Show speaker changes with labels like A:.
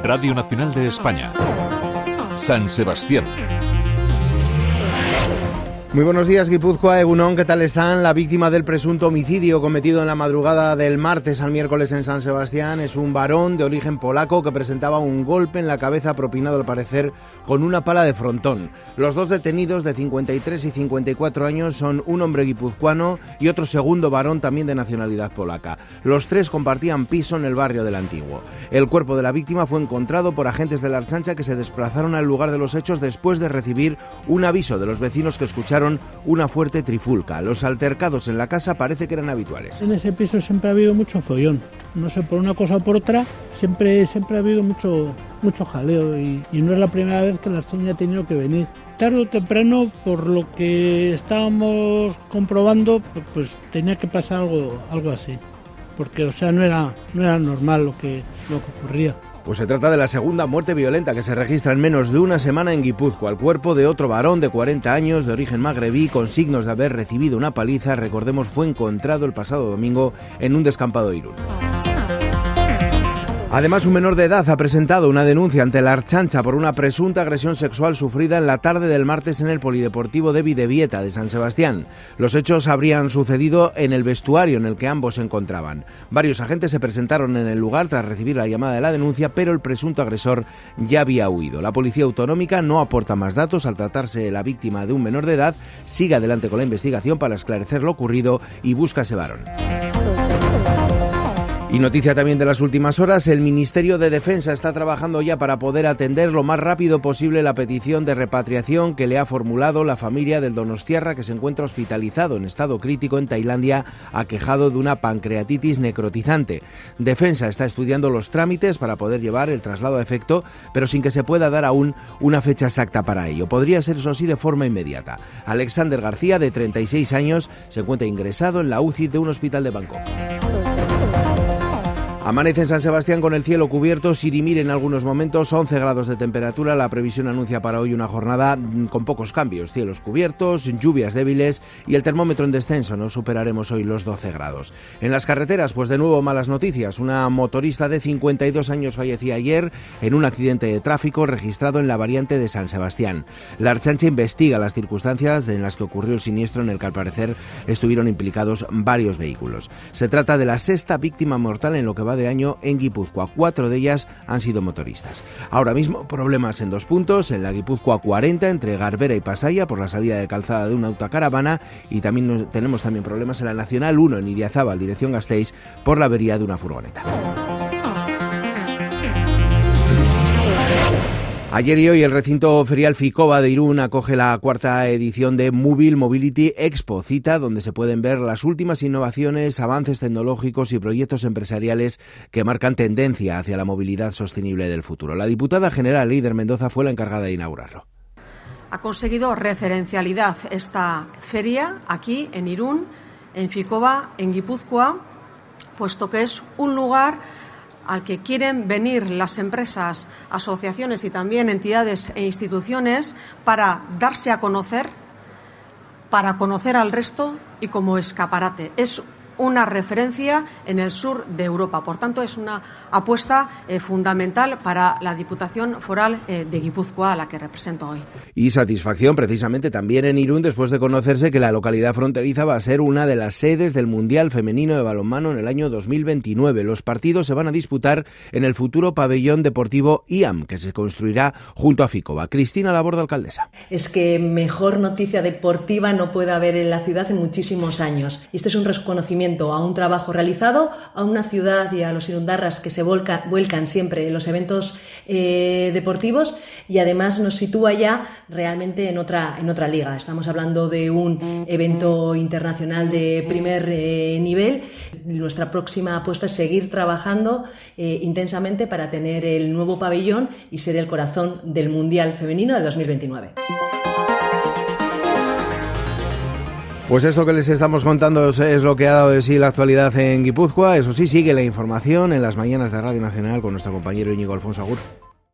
A: Radio Nacional de España. San Sebastián.
B: Muy buenos días, Guipúzcoa, Egunon, ¿qué tal están? La víctima del presunto homicidio cometido en la madrugada del martes al miércoles en San Sebastián es un varón de origen polaco que presentaba un golpe en la cabeza propinado al parecer con una pala de frontón. Los dos detenidos de 53 y 54 años son un hombre guipuzcoano y otro segundo varón también de nacionalidad polaca. Los tres compartían piso en el barrio del Antiguo. El cuerpo de la víctima fue encontrado por agentes de la Ertzaintza que se desplazaron al lugar de los hechos después de recibir un aviso de los vecinos que escucharon una fuerte trifulca. Los altercados en la casa parece que eran habituales.
C: En ese piso siempre ha habido mucho follón. No sé, por una cosa o por otra, siempre ha habido mucho jaleo y no es la primera vez que la Ertzaintza ha tenido que venir. Tarde o temprano, por lo que estábamos comprobando, pues tenía que pasar algo así. Porque, o sea, no era normal lo que ocurría.
B: Pues se trata de la segunda muerte violenta que se registra en menos de una semana en Guipúzcoa. El cuerpo de otro varón de 40 años, de origen magrebí, con signos de haber recibido una paliza, recordemos, fue encontrado el pasado domingo en un descampado de Irún. Además, un menor de edad ha presentado una denuncia ante la Ertzaintza por una presunta agresión sexual sufrida en la tarde del martes en el Polideportivo de Bidebieta de San Sebastián. Los hechos habrían sucedido en el vestuario en el que ambos se encontraban. Varios agentes se presentaron en el lugar tras recibir la llamada de la denuncia, pero el presunto agresor ya había huido. La Policía Autonómica no aporta más datos al tratarse de la víctima de un menor de edad, sigue adelante con la investigación para esclarecer lo ocurrido y busca a ese varón. Y noticia también de las últimas horas, el Ministerio de Defensa está trabajando ya para poder atender lo más rápido posible la petición de repatriación que le ha formulado la familia del donostiarra que se encuentra hospitalizado en estado crítico en Tailandia, aquejado de una pancreatitis necrotizante. Defensa está estudiando los trámites para poder llevar el traslado a efecto, pero sin que se pueda dar aún una fecha exacta para ello. Podría ser, eso sí, de forma inmediata. Alexander García, de 36 años, se encuentra ingresado en la UCI de un hospital de Bangkok. Amanece en San Sebastián con el cielo cubierto, sirimir en algunos momentos, 11 grados de temperatura. La previsión anuncia para hoy una jornada con pocos cambios, cielos cubiertos, lluvias débiles y el termómetro en descenso. No superaremos hoy los 12 grados. En las carreteras, pues de nuevo malas noticias. Una motorista de 52 años fallecía ayer en un accidente de tráfico registrado en la variante de San Sebastián. La Ertzaintza investiga las circunstancias en las que ocurrió el siniestro en el que al parecer estuvieron implicados varios vehículos. Se trata de la sexta víctima mortal en lo que va de año en Guipúzcoa. 4 de ellas han sido motoristas. Ahora mismo problemas en 2 puntos, en la Guipúzcoa 40 entre Garbera y Pasaia por la salida de calzada de una autocaravana, y también tenemos problemas en la Nacional 1 en Idiazábal, dirección Gasteiz, por la avería de una furgoneta. Ayer y hoy el recinto ferial Ficoba de Irún acoge la 4ª edición de Mobile Mobility Expo, cita donde se pueden ver las últimas innovaciones, avances tecnológicos y proyectos empresariales que marcan tendencia hacia la movilidad sostenible del futuro. La diputada general Eider Mendoza fue la encargada de inaugurarlo.
D: Ha conseguido referencialidad esta feria aquí en Irún, en Ficoba, en Guipúzcoa, puesto que es un lugar al que quieren venir las empresas, asociaciones y también entidades e instituciones para darse a conocer, para conocer al resto y como escaparate. Es una referencia en el sur de Europa. Por tanto, es una apuesta fundamental para la Diputación Foral de Guipúzcoa, a la que represento hoy.
B: Y satisfacción precisamente también en Irún después de conocerse que la localidad fronteriza va a ser una de las sedes del Mundial Femenino de Balonmano en el año 2029. Los partidos se van a disputar en el futuro pabellón deportivo IAM, que se construirá junto a Ficoba. Cristina Laborda, alcaldesa.
E: Es que mejor noticia deportiva no puede haber en la ciudad en muchísimos años. Y este es un reconocimiento a un trabajo realizado, a una ciudad y a los irundarras que se vuelcan siempre en los eventos deportivos, y además nos sitúa ya realmente en otra liga. Estamos hablando de un evento internacional de primer nivel. Nuestra próxima apuesta es seguir trabajando intensamente para tener el nuevo pabellón y ser el corazón del Mundial Femenino del 2029.
B: Pues esto que les estamos contando es lo que ha dado de sí la actualidad en Guipúzcoa. Eso sí, sigue la información en las mañanas de Radio Nacional con nuestro compañero Íñigo Alfonso Agur.